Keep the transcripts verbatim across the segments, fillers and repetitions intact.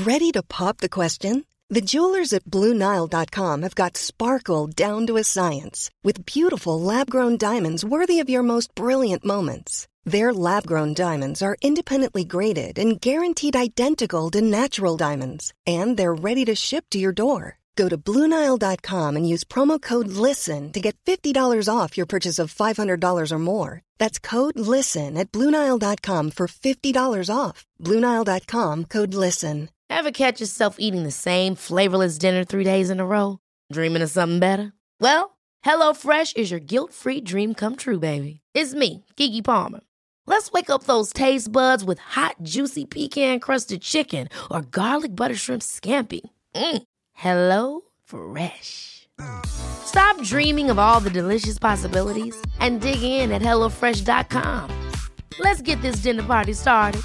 Ready to pop the question? The jewelers at Blue Nile dot com have got sparkle down to a science with beautiful lab-grown diamonds worthy of your most brilliant moments. Their lab-grown diamonds are independently graded and guaranteed identical to natural diamonds, and they're ready to ship to your door. Go to Blue Nile dot com and use promo code LISTEN to get fifty dollars off your purchase of five hundred dollars or more. That's code LISTEN at Blue Nile dot com for fifty dollars off. Blue Nile dot com, code LISTEN. Ever catch yourself eating the same flavorless dinner three days in a row? Dreaming of something better? Well, HelloFresh is your guilt-free dream come true, baby. It's me, Keke Palmer. Let's wake up those taste buds with hot, juicy pecan-crusted chicken or garlic butter shrimp scampi. Mm. Hello Fresh. Stop dreaming of all the delicious possibilities and dig in at hello fresh dot com. Let's get this dinner party started.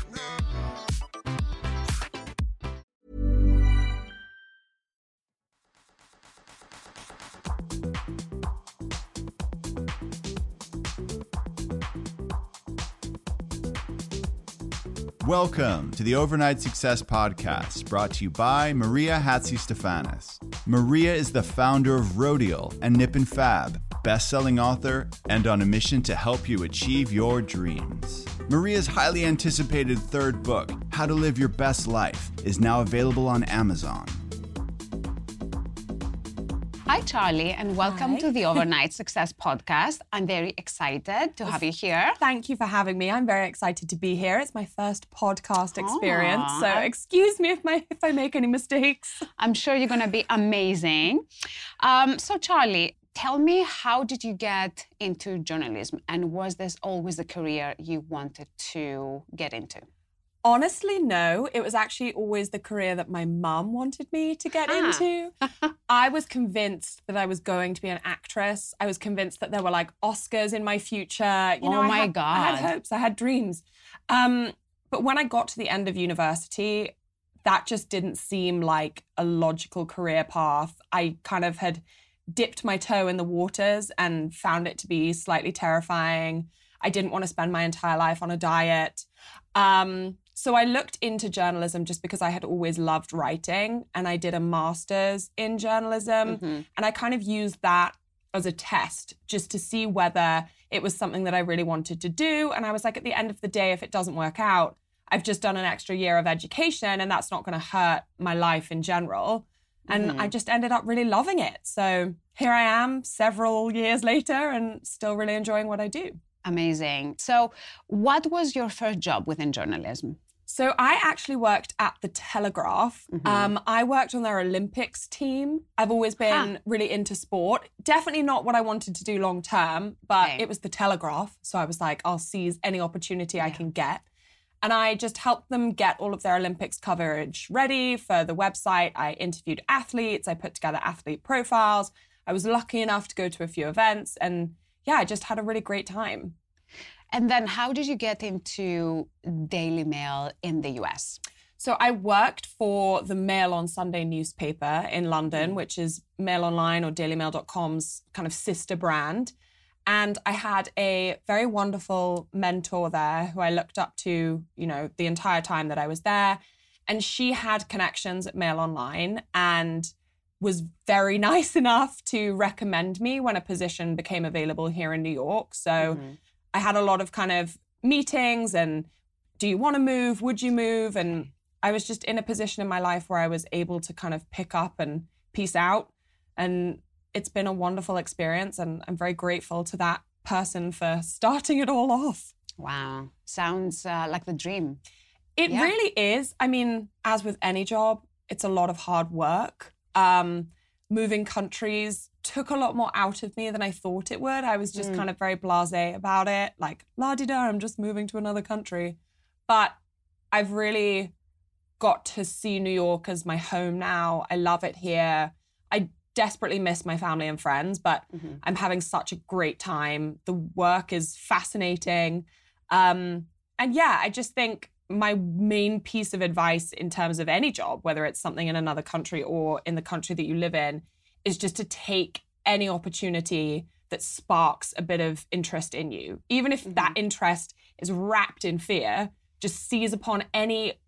Welcome to the Overnight Success Podcast, brought to you by Maria Hatzistefanis. Maria is the founder of Rodial and Nip and Fab, best-selling author, and on a mission to help you achieve your dreams. Maria's highly anticipated third book, How to Live Your Best Life, is now available on Amazon. Hi, Charlie, and welcome Hi. to the Overnight Success Podcast. I'm very excited to have you here. Thank you for having me. I'm very excited to be here. It's my first podcast experience, Aww. so excuse me if my if I make any mistakes. I'm sure you're going to be amazing. Um, so, Charlie, tell me, how did you get into journalism, and was this always the career you wanted to get into? Honestly, no. It was actually always the career that my mum wanted me to get Ah. into. I was convinced that I was going to be an actress. I was convinced that there were like Oscars in my future. You know, Oh I my had, I God. had hopes. I had dreams. Um, but when I got to the end of university, that just didn't seem like a logical career path. I kind of had dipped my toe in the waters and found it to be slightly terrifying. I didn't want to spend my entire life on a diet. Um, So I looked into journalism just because I had always loved writing, and I did a master's in journalism. Mm-hmm. And I kind of used that as a test just to see whether it was something that I really wanted to do. And I was like, at the end of the day, if it doesn't work out, I've just done an extra year of education, and that's not going to hurt my life in general. And Mm-hmm. I just ended up really loving it. So here I am several years later and still really enjoying what I do. Amazing. So what was your first job within journalism? So I actually worked at The Telegraph. Mm-hmm. Um, I worked on their Olympics team. I've always been Huh. really into sport. Definitely not what I wanted to do long term, but Okay. it was The Telegraph. So I was like, I'll seize any opportunity I Yeah. can get. And I just helped them get all of their Olympics coverage ready for the website. I interviewed athletes. I put together athlete profiles. I was lucky enough to go to a few events. And yeah, I just had a really great time. And then how did you get into Daily Mail in the U S? So I worked for the Mail on Sunday newspaper in London, which is Mail Online or daily mail dot com's kind of sister brand. And I had a very wonderful mentor there who I looked up to, you know, the entire time that I was there. And she had connections at Mail Online and was very nice enough to recommend me when a position became available here in New York. So Mm-hmm. I had a lot of kind of meetings and do you want to move? Would you move? And I was just in a position in my life where I was able to kind of pick up and peace out. And it's been a wonderful experience. And I'm very grateful to that person for starting it all off. Wow. Sounds uh, like the dream. It Yeah. really is. I mean, as with any job, it's a lot of hard work. Um, moving countries took a lot more out of me than I thought it would. I was just Mm. kind of very blasé about it, like, la-di-da, I'm just moving to another country. But I've really got to see New York as my home now. I love it here. I desperately miss my family and friends, but Mm-hmm. I'm having such a great time. The work is fascinating. Um, and yeah, I just think my main piece of advice in terms of any job, whether it's something in another country or in the country that you live in, is just to take any opportunity that sparks a bit of interest in you. Even if that interest is wrapped in fear, just seize upon any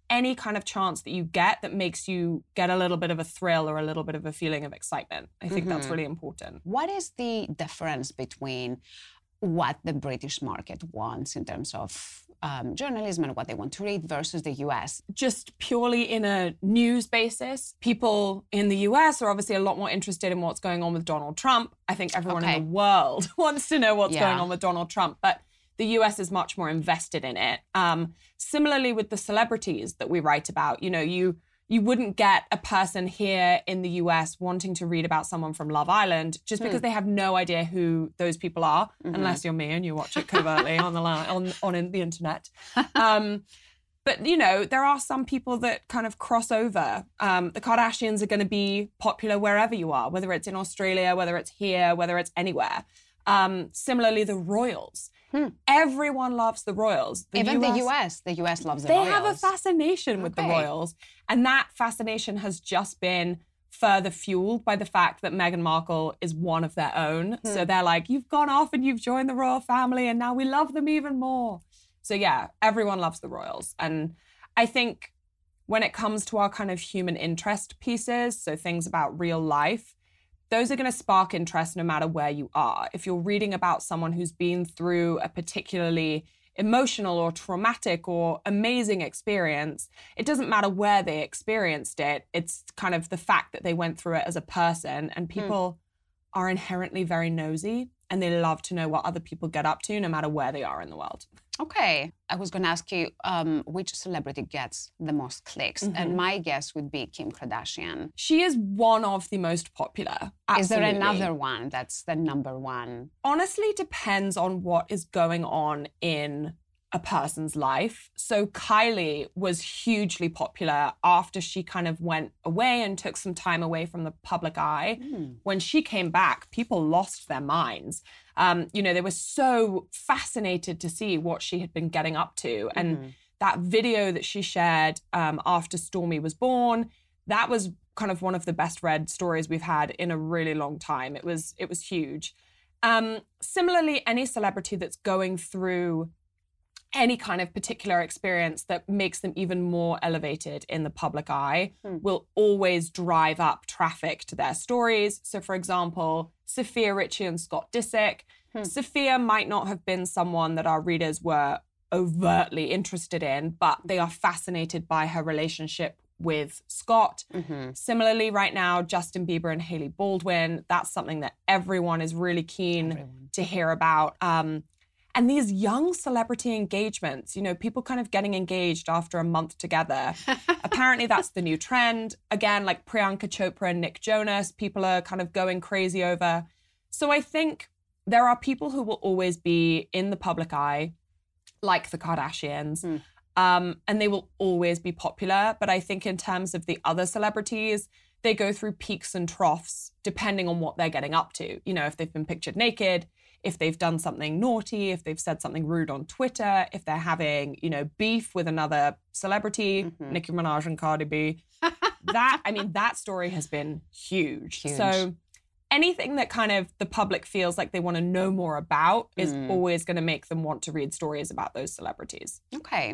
any kind of chance that you get that makes you get a little bit of a thrill or a little bit of a feeling of excitement. I think mm-hmm. that's really important. What is the difference between what the British market wants in terms of um, journalism and what they want to read versus the U S? Just purely in a news basis, people in the U S are obviously a lot more interested in what's going on with Donald Trump. I think everyone okay. in the world wants to know what's yeah. going on with Donald Trump, but the U S is much more invested in it. Um, similarly with the celebrities that we write about, you know, you you wouldn't get a person here in the U S wanting to read about someone from Love Island just because hmm. they have no idea who those people are, mm-hmm. unless you're me and you watch it covertly on the line, on on in the internet. Um, but you know, there are some people that kind of cross over. Um, the Kardashians are going to be popular wherever you are, whether it's in Australia, whether it's here, whether it's anywhere. Um, similarly, the royals. Hmm. Everyone loves the royals. The Even U S, the U S. The U S loves the they royals. They have a fascination with okay. the royals. And that fascination has just been further fueled by the fact that Meghan Markle is one of their own. Hmm. So they're like, you've gone off and you've joined the royal family and now we love them even more. So yeah, everyone loves the royals. And I think when it comes to our kind of human interest pieces, so things about real life, those are going to spark interest no matter where you are. If you're reading about someone who's been through a particularly emotional or traumatic or amazing experience, it doesn't matter where they experienced it. It's kind of the fact that they went through it as a person, and people mm. are inherently very nosy and they love to know what other people get up to no matter where they are in the world. Okay. I was going to ask you um, which celebrity gets the most clicks. Mm-hmm. And my guess would be Kim Kardashian. She is one of the most popular. Absolutely. Is there another one that's the number one? Honestly, depends on what is going on in a person's life. So Kylie was hugely popular after she kind of went away and took some time away from the public eye. Mm. When she came back, people lost their minds. Um, you know, they were so fascinated to see what she had been getting up to. And mm-hmm. that video that she shared um, after Stormi was born, that was kind of one of the best read stories we've had in a really long time. It was, it was huge. Um, similarly, any celebrity that's going through any kind of particular experience that makes them even more elevated in the public eye hmm. will always drive up traffic to their stories. So, for example, Sophia Richie and Scott Disick. Hmm. Sophia might not have been someone that our readers were overtly interested in, but they are fascinated by her relationship with Scott. Mm-hmm. Similarly, right now, Justin Bieber and Hailey Baldwin, that's something that everyone is really keen everyone. to hear about. Um, And these young celebrity engagements, you know, people kind of getting engaged after a month together. Apparently that's the new trend. Again, like Priyanka Chopra and Nick Jonas, people are kind of going crazy over. So I think there are people who will always be in the public eye, like the Kardashians, mm. um, and they will always be popular. But I think in terms of the other celebrities, they go through peaks and troughs depending on what they're getting up to. You know, if they've been pictured naked, if they've done something naughty, if they've said something rude on Twitter, if they're having, you know, beef with another celebrity, mm-hmm. Nicki Minaj and Cardi B. That, I mean, that story has been huge. huge. So anything that kind of the public feels like they want to know more about is mm. always going to make them want to read stories about those celebrities. Okay.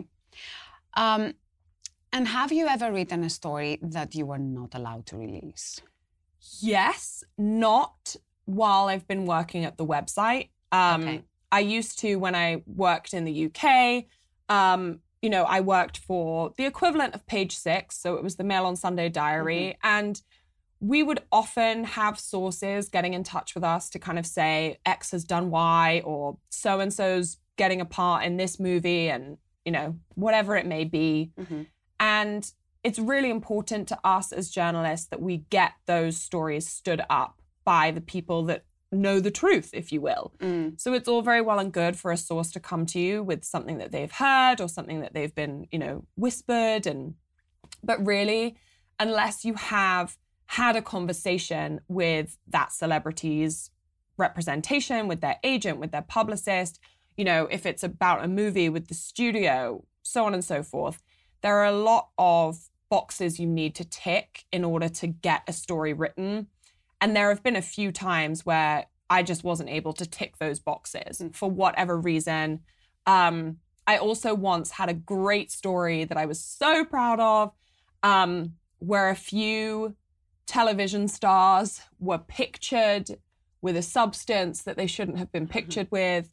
Um, and have you ever written a story that you were not allowed to release? Yes, not while I've been working at the website. Um, okay. I used to, when I worked in the U K, um, you know, I worked for the equivalent of Page Six, so it was the Mail on Sunday Diary, mm-hmm. and we would often have sources getting in touch with us to kind of say X has done Y, or so-and-so's getting a part in this movie, and, you know, whatever it may be. Mm-hmm. And it's really important to us as journalists that we get those stories stood up by the people that know the truth, if you will. Mm. So it's all very well and good for a source to come to you with something that they've heard or something that they've been, you know, whispered. And but really, unless you have had a conversation with that celebrity's representation, with their agent, with their publicist, you know, if it's about a movie with the studio, so on and so forth, there are a lot of boxes you need to tick in order to get a story written. And there have been a few times where I just wasn't able to tick those boxes mm. for whatever reason. Um, I also once had a great story that I was so proud of, um, where a few television stars were pictured with a substance that they shouldn't have been pictured with.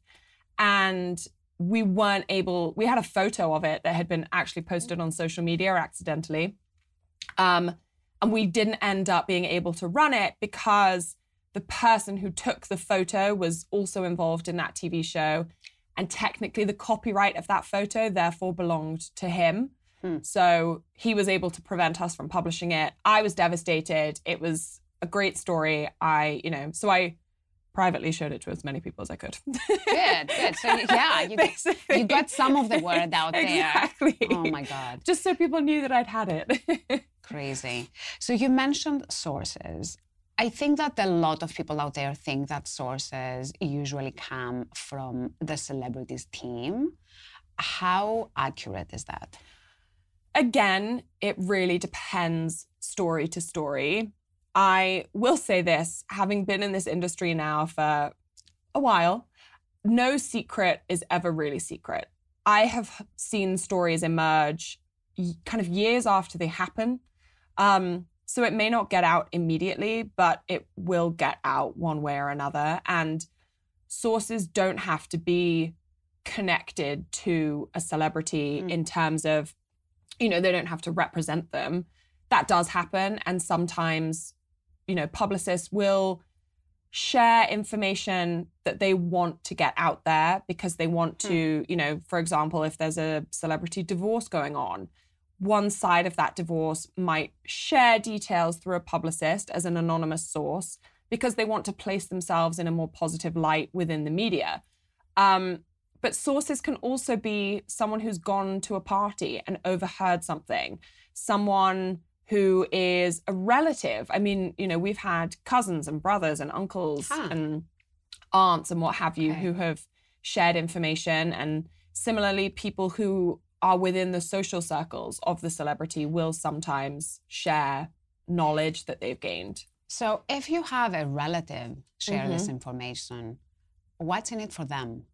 And we weren't able, we had a photo of it that had been actually posted on social media accidentally. Um, and we didn't end up being able to run it because the person who took the photo was also involved in that T V show. And technically the copyright of that photo therefore belonged to him. Hmm. So he was able to prevent us from publishing it. I was devastated. It was a great story. I, you know, so I privately showed it to as many people as I could. Good, good. So yeah, you, you got some of the word out there. Exactly. Oh my God. Just so people knew that I'd had it. Crazy. So you mentioned sources. I think that a lot of people out there think that sources usually come from the celebrities team. How accurate is that? Again, it really depends story to story. I will say this, having been in this industry now for a while, no secret is ever really secret. I have seen stories emerge kind of years after they happen. Um, So it may not get out immediately, but it will get out one way or another. And sources don't have to be connected to a celebrity mm. in terms of, you know, they don't have to represent them. That does happen. And sometimes, you know, publicists will share information that they want to get out there because they want to, mm. you know, for example, if there's a celebrity divorce going on, one side of that divorce might share details through a publicist as an anonymous source because they want to place themselves in a more positive light within the media. Um, but sources can also be someone who's gone to a party and overheard something, someone who is a relative. I mean, you know, we've had cousins and brothers and uncles huh. and aunts and what have you okay. who have shared information. And similarly, people who are within the social circles of the celebrity will sometimes share knowledge that they've gained. So if you have a relative share mm-hmm. this information, what's in it for them?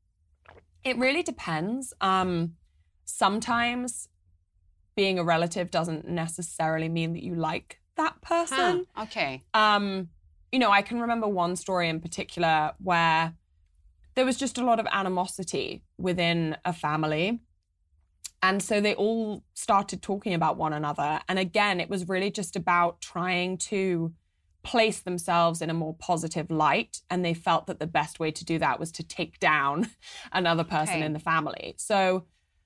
It really depends. Um, sometimes being a relative doesn't necessarily mean that you like that person. Huh. Okay. Um, you know, I can remember one story in particular where there was just a lot of animosity within a family. And so they all started talking about one another. And again, it was really just about trying to place themselves in a more positive light. And they felt that the best way to do that was to take down another person okay. in the family. So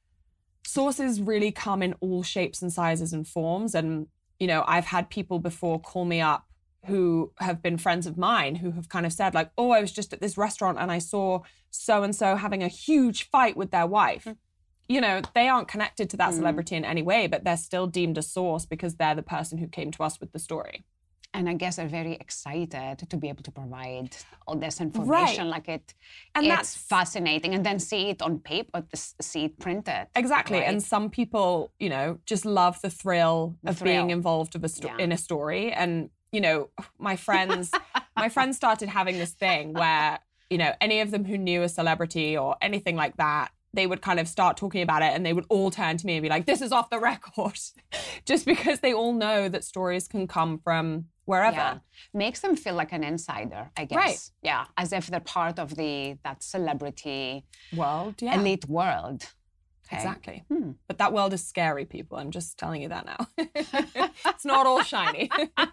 sources really come in all shapes and sizes and forms. And, you know, I've had people before call me up who have been friends of mine who have kind of said like, oh, I was just at this restaurant and I saw so-and-so having a huge fight with their wife. Mm. You know, they aren't connected to that mm. celebrity in any way, but they're still deemed a source because they're the person who came to us with the story. And I guess they're very excited to be able to provide all this information. Right. Like it, and it's that's fascinating. And then see it on paper, see it printed. Exactly. Right? And some people, you know, just love the thrill the of thrill. being involved of a sto- yeah. in a story. And, you know, my friends, my friends started having this thing where, you know, any of them who knew a celebrity or anything like that, they would kind of start talking about it and they would all turn to me and be like, this is off the record. Just because they all know that stories can come from wherever. Yeah. Makes them feel like an insider, I guess. Right. Yeah. As if they're part of the that celebrity world, yeah. elite world. Okay. Exactly. Hmm. But that world is scary, people. I'm just telling you that now. It's not all shiny.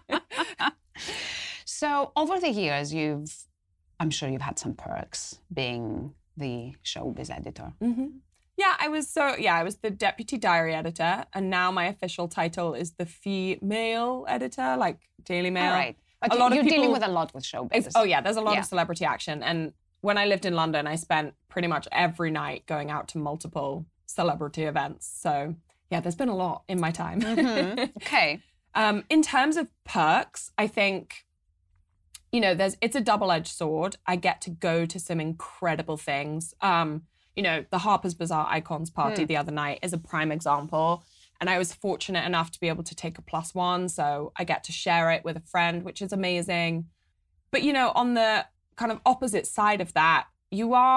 So over the years, you've, I'm sure you've had some perks being the showbiz editor. Mm-hmm. Yeah, I was so, yeah, I was the deputy diary editor, and now my official title is the female editor, like Daily Mail. All right. But a lot you're of people, dealing with a lot with showbiz. Oh yeah, there's a lot yeah. of celebrity action. And when I lived in London, I spent pretty much every night going out to multiple celebrity events. So yeah, there's been a lot in my time. Mm-hmm. Okay. um, in terms of perks, I think, you know, there's it's a double-edged sword. I get to go to some incredible things. Um, you know, the Harper's Bazaar Icons Party mm. the other night is a prime example. And I was fortunate enough to be able to take a plus one. So I get to share it with a friend, which is amazing. But, you know, on the kind of opposite side of that, you are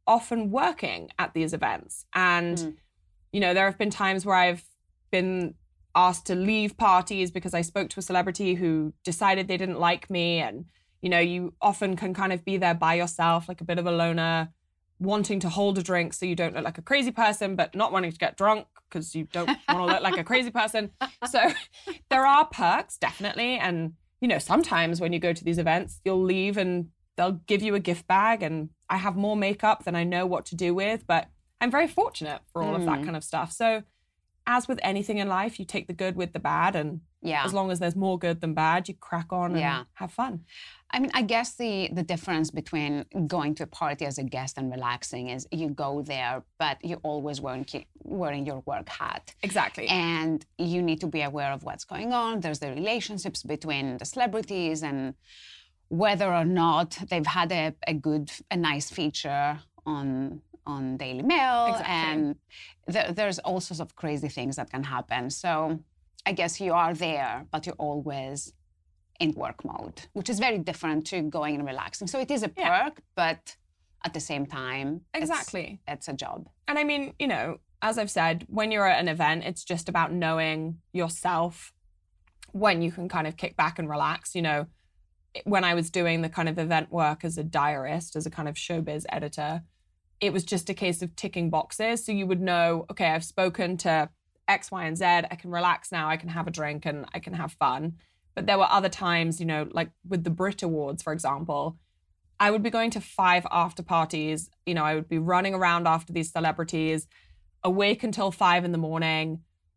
often working at these events. And, mm. you know, there have been times where I've been asked to leave parties because I spoke to a celebrity who decided they didn't like me. And, you know, you often can kind of be there by yourself, like a bit of a loner, wanting to hold a drink so you don't look like a crazy person, but not wanting to get drunk because you don't want to look like a crazy person. So there are perks, definitely. And, you know, sometimes when you go to these events, you'll leave and they'll give you a gift bag, and I have more makeup than I know what to do with, but I'm very fortunate for all mm. of that kind of stuff. So as with anything in life, you take the good with the bad, and yeah. as long as there's more good than bad, you crack on and yeah. have fun. I mean, I guess the, the difference between going to a party as a guest and relaxing is you go there, but you're always wearing, wearing your work hat. Exactly. And you need to be aware of what's going on. There's the relationships between the celebrities and whether or not they've had a, a good, a nice feature on on Daily Mail. Exactly. And th- there's all sorts of crazy things that can happen. So I guess you are there, but you're always in work mode, which is very different to going and relaxing. So it is a perk, yeah. but at the same time, exactly, it's, it's a job. And I mean, you know, as I've said, when you're at an event, it's just about knowing yourself when you can kind of kick back and relax. You know, when I was doing the kind of event work as a diarist, as a kind of showbiz editor, it was just a case of ticking boxes. So you would know, okay, I've spoken to X, Y, and Z. I can relax now. I can have a drink and I can have fun. But there were other times, you know, like with the Brit Awards, for example, I would be going to five after parties. You know, I would be running around after these celebrities, awake until five in the morning.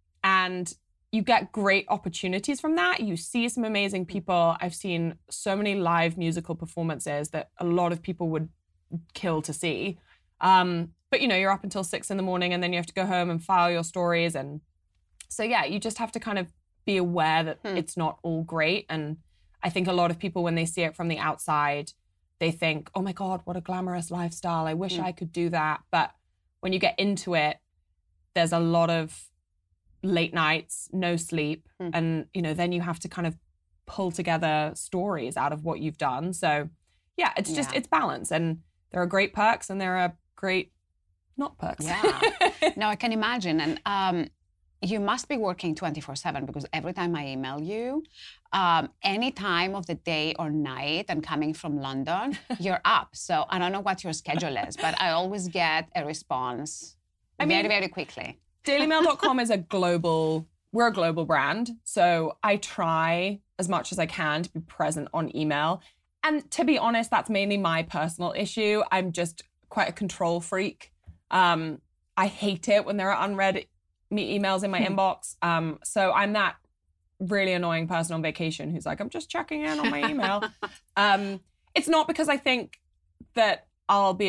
And you get great opportunities from that. You see some amazing people. I've seen so many live musical performances that a lot of people would kill to see. Um, but, you know, you're up until six in the morning and then you have to go home and file your stories. And so, yeah, you just have to kind of be aware that hmm. it's not all great. And I think a lot of people, when they see it from the outside, they think, oh my God, what a glamorous lifestyle. I wish hmm. I could do that. But when you get into it, there's a lot of late nights, no sleep. Hmm. And, you know, then you have to kind of pull together stories out of what you've done. So, yeah, it's just, yeah. it's balance. And there are great perks and there are great not perks. Yeah. No, I can imagine. And um, you must be working twenty-four seven because every time I email you, um, any time of the day or night and coming from London, you're up. So I don't know what your schedule is, but I always get a response I very, mean, very quickly. Daily Mail dot com is a global, we're a global brand. So I try as much as I can to be present on email. And to be honest, that's mainly my personal issue. I'm just quite a control freak. Um, I hate it when there are unread me emails in my inbox. Um, so I'm that really annoying person on vacation who's like, I'm just checking in on my email. um, it's not because I think that I'll be...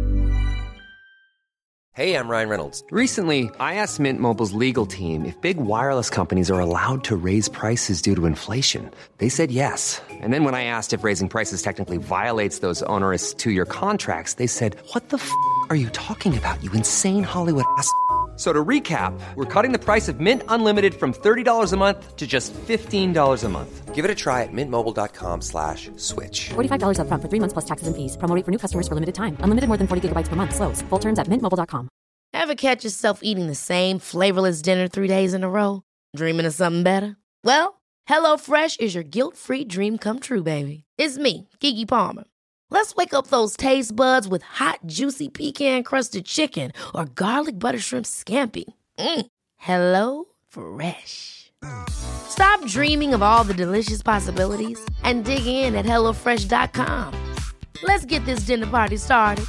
Hey, I'm Ryan Reynolds. Recently, I asked Mint Mobile's legal team if big wireless companies are allowed to raise prices due to inflation. They said yes. And then when I asked if raising prices technically violates those onerous two-year contracts, they said, what the f*** are you talking about, you insane Hollywood ass f- So to recap, we're cutting the price of Mint Unlimited from thirty dollars a month to just fifteen dollars a month. Give it a try at mintmobile.com slash switch. forty-five dollars up front for three months plus taxes and fees. Promo rate for new customers for limited time. Unlimited more than forty gigabytes per month. Slows full terms at mint mobile dot com. Ever catch yourself eating the same flavorless dinner three days in a row? Dreaming of something better? Well, HelloFresh is your guilt-free dream come true, baby. It's me, Keke Palmer. Let's wake up those taste buds with hot, juicy pecan-crusted chicken or garlic butter shrimp scampi. Mm. Hello Fresh. Stop dreaming of all the delicious possibilities and dig in at hello fresh dot com. Let's get this dinner party started.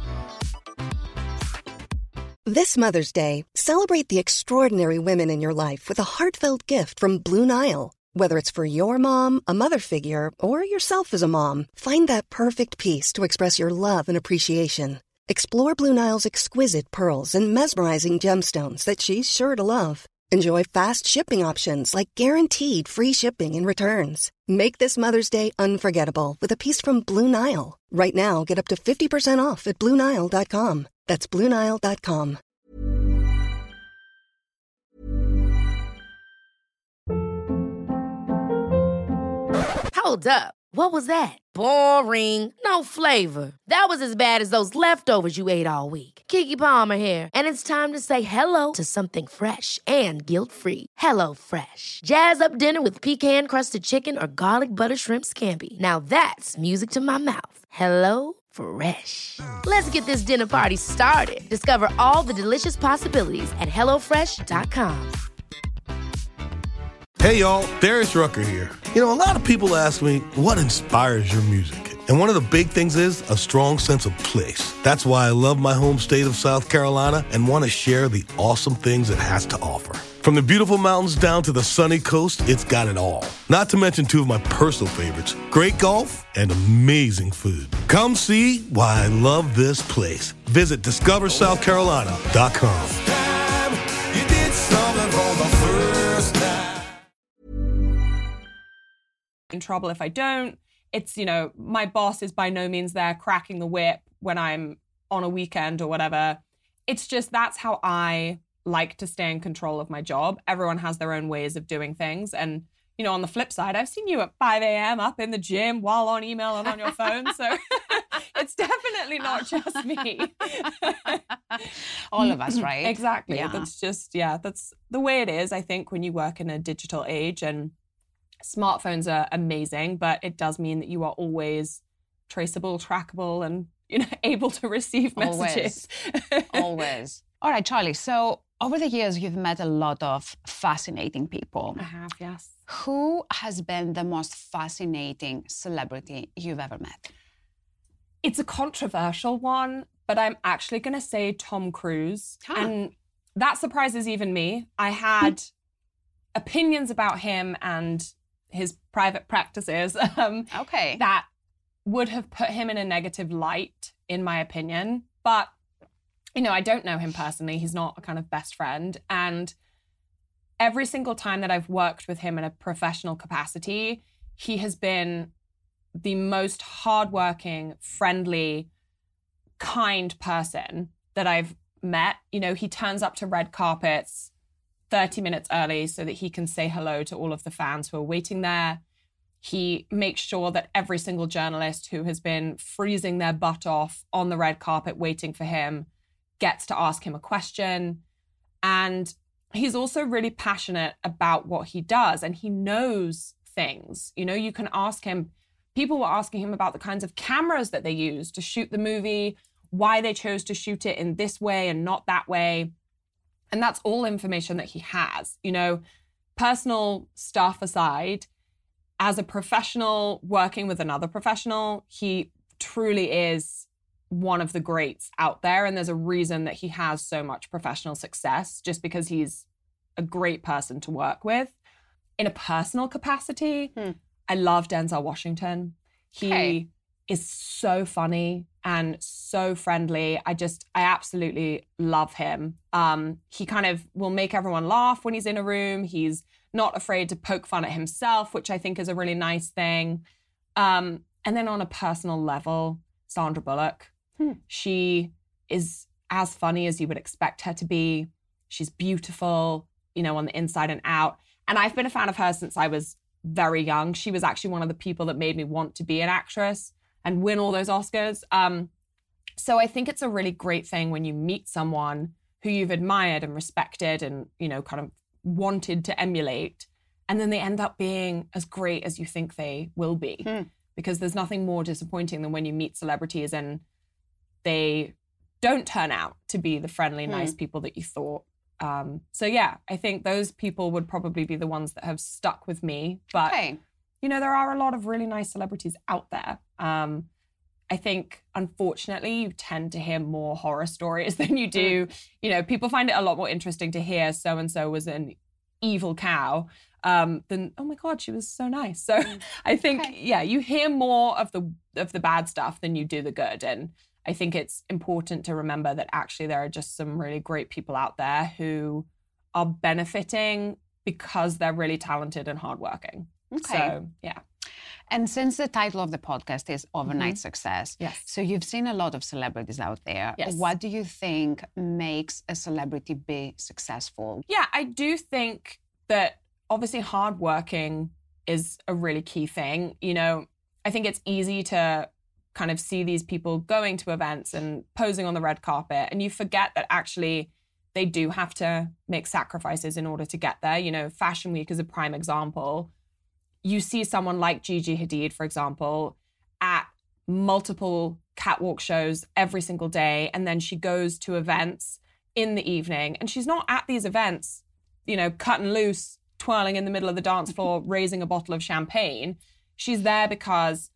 This Mother's Day, celebrate the extraordinary women in your life with a heartfelt gift from Blue Nile. Whether it's for your mom, a mother figure, or yourself as a mom, find that perfect piece to express your love and appreciation. Explore Blue Nile's exquisite pearls and mesmerizing gemstones that she's sure to love. Enjoy fast shipping options like guaranteed free shipping and returns. Make this Mother's Day unforgettable with a piece from Blue Nile. Right now, get up to fifty percent off at blue nile dot com. That's blue nile dot com. Hold up. What was that? Boring. No flavor. That was as bad as those leftovers you ate all week. Keke Palmer here, and it's time to say hello to something fresh and guilt-free. Hello Fresh. Jazz up dinner with pecan-crusted chicken or garlic butter shrimp scampi. Now that's music to my mouth. Hello Fresh. Let's get this dinner party started. Discover all the delicious possibilities at hello fresh dot com. Hey y'all, Darius Rucker here. You know, a lot of people ask me, what inspires your music? And one of the big things is a strong sense of place. That's why I love my home state of South Carolina and want to share the awesome things it has to offer. From the beautiful mountains down to the sunny coast, it's got it all. Not to mention two of my personal favorites, great golf and amazing food. Come see why I love this place. Visit discover south carolina dot com. In trouble if I don't. It's, you know, my boss is by no means there cracking the whip when I'm on a weekend or whatever. It's just that's how I like to stay in control of my job. Everyone has their own ways of doing things. And, you know, on the flip side, I've seen you at five a.m. up in the gym while on email and on your phone. So it's definitely not just me. All of us, right? Exactly. Yeah. That's just, yeah, that's the way it is, I think, when you work in a digital age. And smartphones are amazing, but it does mean that you are always traceable, trackable, and, you know, able to receive messages. Always. Always. All right, Charlie. So over the years, you've met a lot of fascinating people. I have, yes. Who has been the most fascinating celebrity you've ever met? It's a controversial one, but I'm actually going to say Tom Cruise. Huh. And that surprises even me. I had opinions about him and his private practices um, okay. that would have put him in a negative light, in my opinion. But, you know, I don't know him personally. He's not a kind of best friend. And every single time that I've worked with him in a professional capacity, he has been the most hardworking, friendly, kind person that I've met. You know, he turns up to red carpets thirty minutes early so that he can say hello to all of the fans who are waiting there. He makes sure that every single journalist who has been freezing their butt off on the red carpet waiting for him gets to ask him a question. And he's also really passionate about what he does, and he knows things. You know, you can ask him, people were asking him about the kinds of cameras that they use to shoot the movie, why they chose to shoot it in this way and not that way. And that's all information that he has. You know, personal stuff aside, as a professional working with another professional, he truly is one of the greats out there. And there's a reason that he has so much professional success, just because he's a great person to work with. In a personal capacity, hmm. I love Denzel Washington. He okay. is so funny and so friendly. I just, I absolutely love him. Um, he kind of will make everyone laugh when he's in a room. He's not afraid to poke fun at himself, which I think is a really nice thing. Um, and then on a personal level, Sandra Bullock. Hmm. She is as funny as you would expect her to be. She's beautiful, you know, on the inside and out. And I've been a fan of her since I was very young. She was actually one of the people that made me want to be an actress and win all those Oscars. Um, so I think it's a really great thing when you meet someone who you've admired and respected and, you know, kind of wanted to emulate, and then they end up being as great as you think they will be. Hmm. Because there's nothing more disappointing than when you meet celebrities and they don't turn out to be the friendly, hmm. nice people that you thought. Um, so yeah, I think those people would probably be the ones that have stuck with me. But, okay. you know, there are a lot of really nice celebrities out there. Um, I think, unfortunately, you tend to hear more horror stories than you do. Mm. You know, people find it a lot more interesting to hear so-and-so was an evil cow um, than, oh my God, she was so nice. So mm. I think, okay. yeah, you hear more of the of the bad stuff than you do the good. And I think it's important to remember that actually there are just some really great people out there who are benefiting because they're really talented and hardworking. Okay. So, yeah. And since the title of the podcast is Overnight mm-hmm. Success, yes. so you've seen a lot of celebrities out there. Yes. What do you think makes a celebrity be successful? Yeah, I do think that obviously hardworking is a really key thing. You know, I think it's easy to kind of see these people going to events and posing on the red carpet, and you forget that actually they do have to make sacrifices in order to get there. You know, Fashion Week is a prime example. You see someone like Gigi Hadid, for example, at multiple catwalk shows every single day, and then she goes to events in the evening, and she's not at these events, you know, cutting loose, twirling in the middle of the dance floor, raising a bottle of champagne. She's there because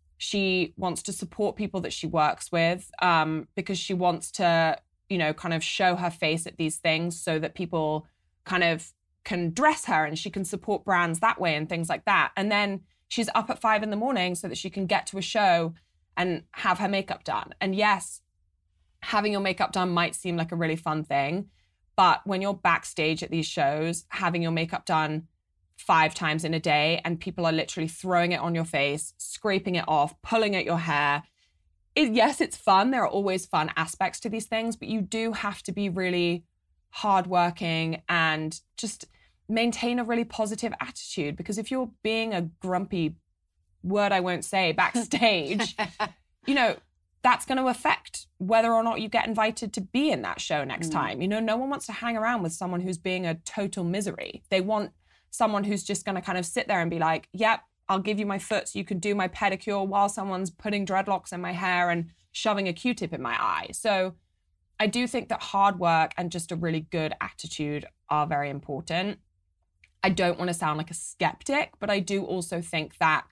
she wants to support people that she works with, um, because she wants to, you know, kind of show her face at these things so that people kind of can dress her and she can support brands that way and things like that. And then she's up at five in the morning so that she can get to a show and have her makeup done. And yes, having your makeup done might seem like a really fun thing, but when you're backstage at these shows, having your makeup done five times in a day and people are literally throwing it on your face, scraping it off, pulling at your hair. It, yes, it's fun. There are always fun aspects to these things, but you do have to be really hardworking and just maintain a really positive attitude, because if you're being a grumpy, word I won't say, backstage, you know, that's going to affect whether or not you get invited to be in that show next mm. time. You know, no one wants to hang around with someone who's being a total misery. They want someone who's just going to kind of sit there and be like, yep, I'll give you my foot so you can do my pedicure while someone's putting dreadlocks in my hair and shoving a Q-tip in my eye. So I do think that hard work and just a really good attitude are very important. I don't want to sound like a skeptic, but I do also think that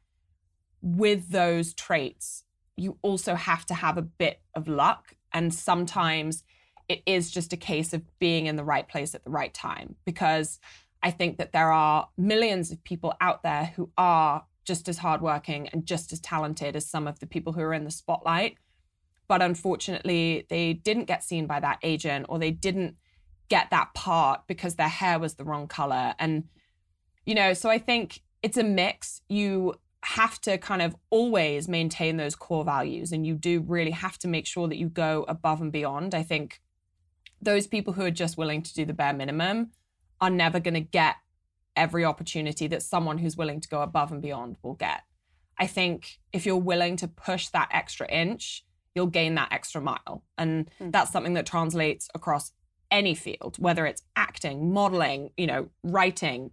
with those traits, you also have to have a bit of luck. And sometimes it is just a case of being in the right place at the right time, because I think that there are millions of people out there who are just as hardworking and just as talented as some of the people who are in the spotlight. But unfortunately, they didn't get seen by that agent, or they didn't get that part because their hair was the wrong color. And, you know, so I think it's a mix. You have to kind of always maintain those core values, and you do really have to make sure that you go above and beyond. I think those people who are just willing to do the bare minimum are never going to get every opportunity that someone who's willing to go above and beyond will get. I think if you're willing to push that extra inch, you'll gain that extra mile. And mm. that's something that translates across any field, whether it's acting, modeling, you know, writing,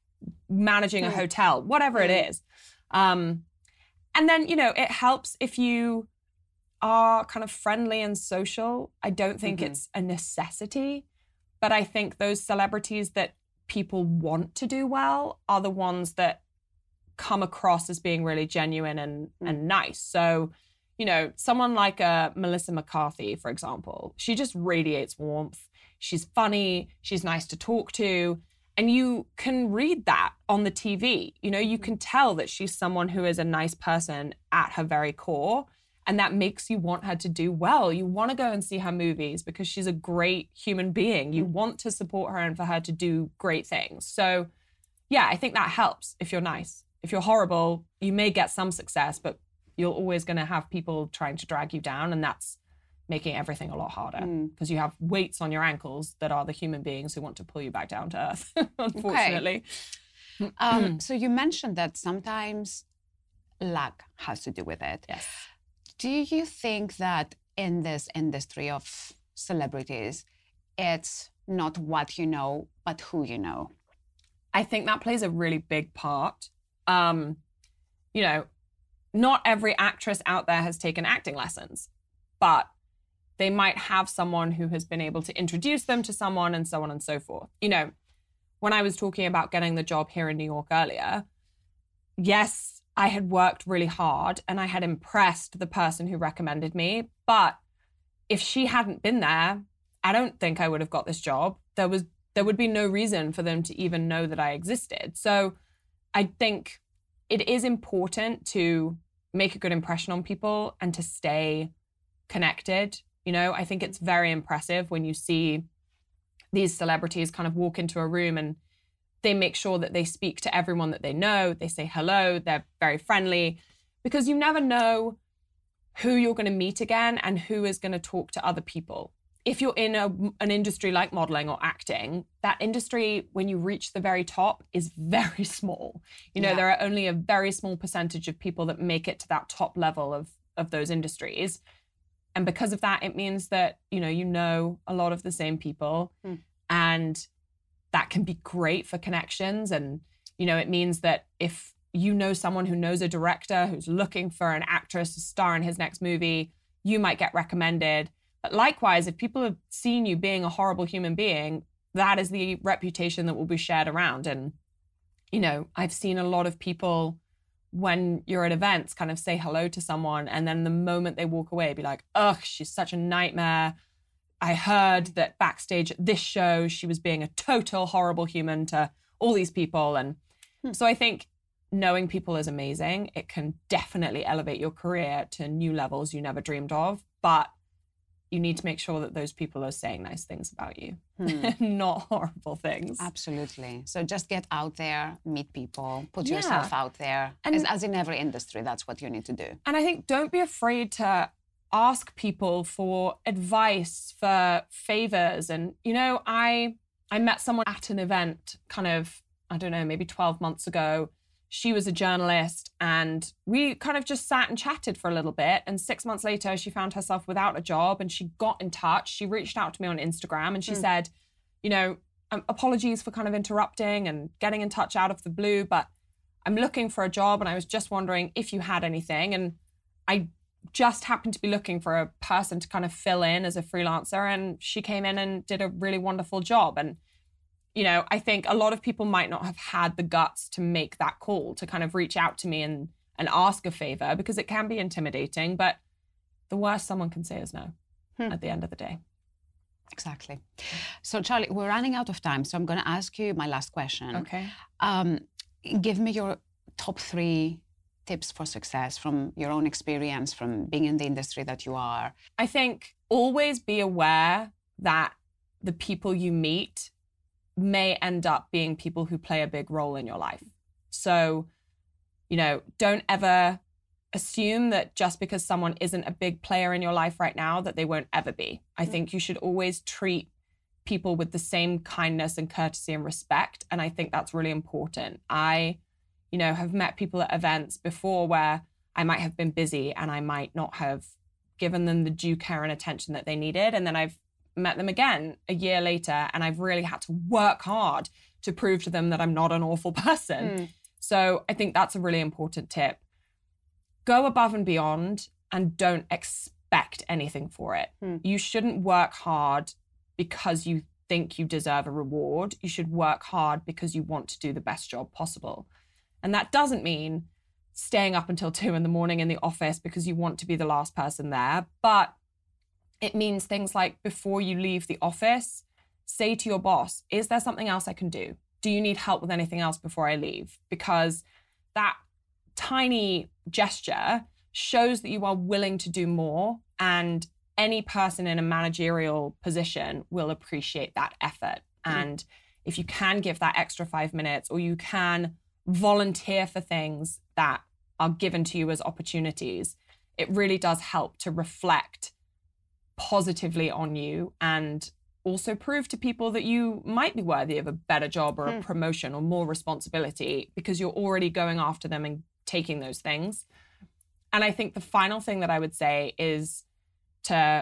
managing mm. a hotel, whatever mm. it is. Um, and then, you know, it helps if you are kind of friendly and social. I don't think mm-hmm. it's a necessity, but I think those celebrities that people want to do well are the ones that come across as being really genuine and, mm. and nice. So, you know, someone like uh, Melissa McCarthy, for example, she just radiates warmth. She's funny. She's nice to talk to. And you can read that on the T V. You know, you can tell that she's someone who is a nice person at her very core. And that makes you want her to do well. You want to go and see her movies because she's a great human being. You want to support her and for her to do great things. So, yeah, I think that helps if you're nice. If you're horrible, you may get some success, but you're always going to have people trying to drag you down. And that's making everything a lot harder because mm. you have weights on your ankles that are the human beings who want to pull you back down to earth, unfortunately. Okay. um, so you mentioned that sometimes luck has to do with it. Yes. Do you think that in this industry of celebrities, it's not what you know, but who you know? I think that plays a really big part. Um, you know, not every actress out there has taken acting lessons, but they might have someone who has been able to introduce them to someone and so on and so forth. You know, when I was talking about getting the job here in New York earlier, yes, I had worked really hard and I had impressed the person who recommended me. But if she hadn't been there, I don't think I would have got this job. There was, there would be no reason for them to even know that I existed. So I think it is important to make a good impression on people and to stay connected. You know, I think it's very impressive when you see these celebrities kind of walk into a room and they make sure that they speak to everyone that they know. They say hello. They're very friendly because you never know who you're going to meet again and who is going to talk to other people. if you're in a, an industry like modeling or acting, that industry, when you reach the very top, is very small. You know, yeah. there are only a very small percentage of people that make it to that top level of, of those industries. And because of that, it means that, you know, you know a lot of the same people. Mm. And that can be great for connections. And, you know, it means that if you know someone who knows a director who's looking for an actress to star in his next movie, you might get recommended. But likewise, if people have seen you being a horrible human being, that is the reputation that will be shared around. And, you know, I've seen a lot of people, when you're at events, kind of say hello to someone, and then the moment they walk away, be like, ugh, she's such a nightmare. I heard that backstage at this show, she was being a total horrible human to all these people. And hmm. so I think knowing people is amazing. It can definitely elevate your career to new levels you never dreamed of. But you need to make sure that those people are saying nice things about you, hmm. not horrible things. Absolutely. So just get out there, meet people, put yeah. yourself out there. And as, as in every industry, that's what you need to do. And I think don't be afraid to ask people for advice, for favors. And, you know, I I met someone at an event kind of, I don't know, maybe twelve months ago. She was a journalist and we kind of just sat and chatted for a little bit. And six months later, she found herself without a job and she got in touch. She reached out to me on Instagram and she mm. said, you know, um, apologies for kind of interrupting and getting in touch out of the blue, but I'm looking for a job and I was just wondering if you had anything. And I just happened to be looking for a person to kind of fill in as a freelancer. And she came in and did a really wonderful job. And you know, I think a lot of people might not have had the guts to make that call, to kind of reach out to me and, and ask a favor, because it can be intimidating. But the worst someone can say is no hmm. at the end of the day. Exactly. So, Charlie, we're running out of time. So I'm going to ask you my last question. Okay. Um, give me your top three tips for success from your own experience, from being in the industry that you are. I think always be aware that the people you meet may end up being people who play a big role in your life. So, you know, don't ever assume that just because someone isn't a big player in your life right now, that they won't ever be. I mm-hmm. think you should always treat people with the same kindness and courtesy and respect. And I think that's really important. I, you know, have met people at events before where I might have been busy and I might not have given them the due care and attention that they needed. And then I've met them again a year later and I've really had to work hard to prove to them that I'm not an awful person. Mm. So I think that's a really important tip. Go above and beyond and don't expect anything for it. Mm. You shouldn't work hard because you think you deserve a reward. You should work hard because you want to do the best job possible. And that doesn't mean staying up until two in the morning in the office because you want to be the last person there. But it means things like before you leave the office, say to your boss, is there something else I can do? Do you need help with anything else before I leave? Because that tiny gesture shows that you are willing to do more, and any person in a managerial position will appreciate that effort. Mm. And if you can give that extra five minutes or you can volunteer for things that are given to you as opportunities, it really does help to reflect positively on you and also prove to people that you might be worthy of a better job or a promotion or more responsibility because you're already going after them and taking those things. And I think the final thing that I would say is to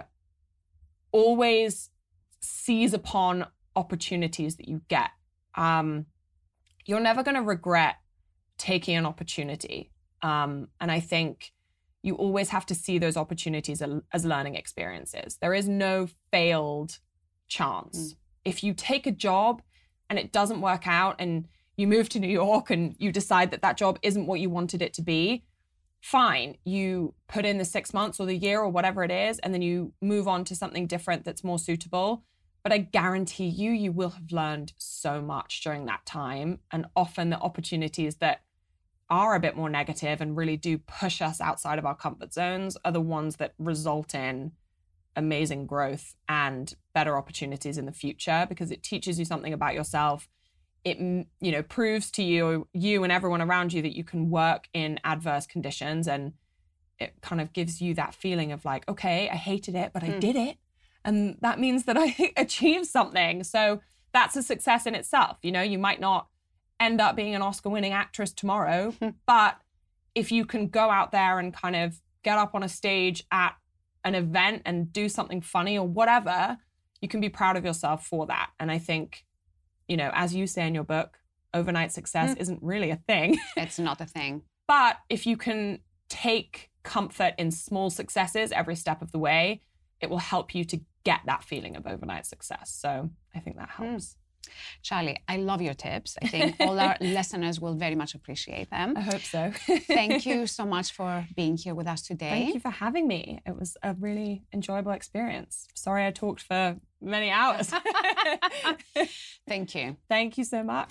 always seize upon opportunities that you get. Um, you're never going to regret taking an opportunity. Um, and I think you always have to see those opportunities as learning experiences. There is no failed chance. Mm. If you take a job and it doesn't work out and you move to New York and you decide that that job isn't what you wanted it to be, fine. You put in the six months or the year or whatever it is, and then you move on to something different that's more suitable. But I guarantee you, you will have learned so much during that time. And often the opportunities that are a bit more negative and really do push us outside of our comfort zones are the ones that result in amazing growth and better opportunities in the future, because it teaches you something about yourself. It, you know, proves to you, you and everyone around you that you can work in adverse conditions, and it kind of gives you that feeling of like, okay, I hated it, but I mm. did it. And that means that I achieved something. So that's a success in itself. You know, you might not end up being an Oscar-winning actress tomorrow, but if you can go out there and kind of get up on a stage at an event and do something funny or whatever, you can be proud of yourself for that. And I think, you know, as you say in your book, overnight success mm. isn't really a thing. It's not a thing. But if you can take comfort in small successes every step of the way, it will help you to get that feeling of overnight success. So I think that helps. Mm. Charlie, I love your tips. I think all our listeners will very much appreciate them. I hope so. Thank you so much for being here with us today. Thank you for having me. It was a really enjoyable experience. Sorry I talked for many hours. Thank you. Thank you so much.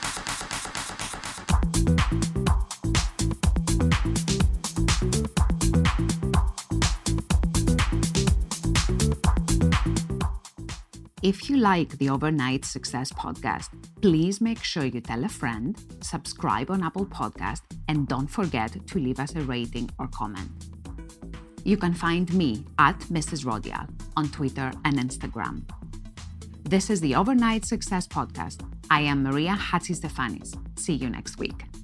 If you like the Overnight Success podcast, please make sure you tell a friend, subscribe on Apple Podcast, and don't forget to leave us a rating or comment. You can find me at Missus Rodial on Twitter and Instagram. This is the Overnight Success podcast. I am Maria Hatzistefanis. See you next week.